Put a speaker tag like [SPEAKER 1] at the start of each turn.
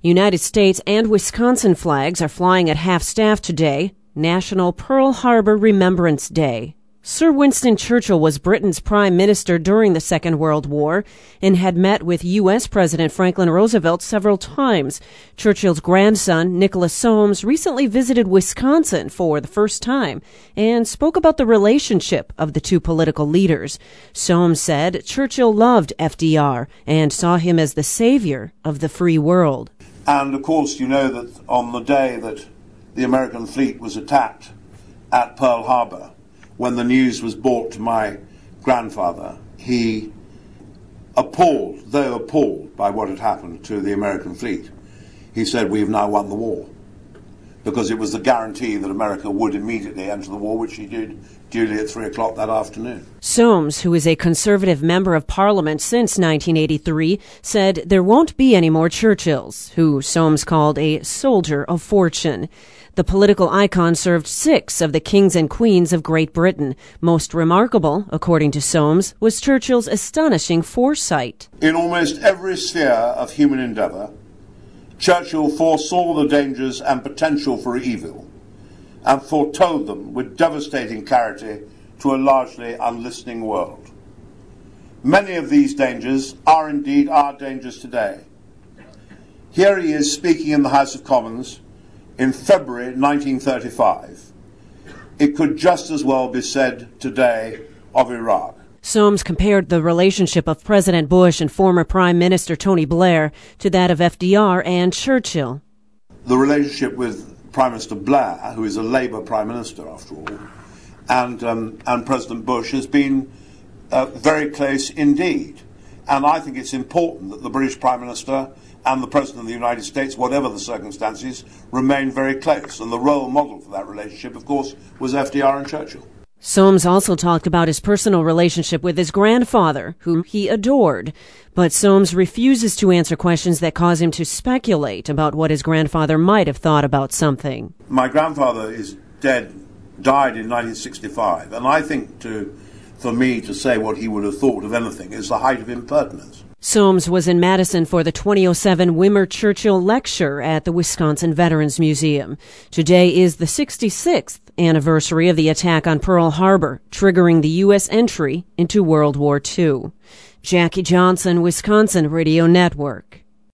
[SPEAKER 1] United States and Wisconsin flags are flying at half-staff today, National Pearl Harbor Remembrance Day. Sir Winston Churchill was Britain's prime minister during the Second World War and had met with U.S. President Franklin Roosevelt several times. Churchill's grandson, Nicholas Soames, recently visited Wisconsin for the first time and spoke about the relationship of the two political leaders. Soames said Churchill loved FDR and saw him as the savior of the free world.
[SPEAKER 2] And, of course, you know that on the day that the American fleet was attacked at Pearl Harbor, when the news was brought to my grandfather, he, appalled by what had happened to the American fleet, he said, "We've now won the war," because it was the guarantee that America would immediately enter the war, which she did duly at 3 o'clock that afternoon.
[SPEAKER 1] Soames, who is a Conservative member of Parliament since 1983, said there won't be any more Churchills, who Soames called a soldier of fortune. The political icon served 6 of the kings and queens of Great Britain. Most remarkable, according to Soames, was Churchill's astonishing foresight.
[SPEAKER 2] In almost every sphere of human endeavour, Churchill foresaw the dangers and potential for evil, and foretold them with devastating clarity to a largely unlistening world. Many of these dangers are indeed our dangers today. Here he is speaking in the House of Commons in February 1935. It could just as well be said today of Iraq.
[SPEAKER 1] Soames compared the relationship of President Bush and former Prime Minister Tony Blair to that of FDR and Churchill.
[SPEAKER 2] The relationship with Prime Minister Blair, who is a Labour Prime Minister after all, and President Bush has been very close indeed. And I think it's important that the British Prime Minister and the President of the United States, whatever the circumstances, remain very close. And the role model for that relationship, of course, was FDR and Churchill.
[SPEAKER 1] Soames also talked about his personal relationship with his grandfather, whom he adored. But Soames refuses to answer questions that cause him to speculate about what his grandfather might have thought about something.
[SPEAKER 2] My grandfather is died in 1965, and I think for me to say what he would have thought of anything is the height of impertinence.
[SPEAKER 1] Soames was in Madison for the 2007 Wimmer Churchill Lecture at the Wisconsin Veterans Museum. Today is the 66th anniversary of the attack on Pearl Harbor, triggering the U.S. entry into World War II. Jackie Johnson, Wisconsin Radio Network.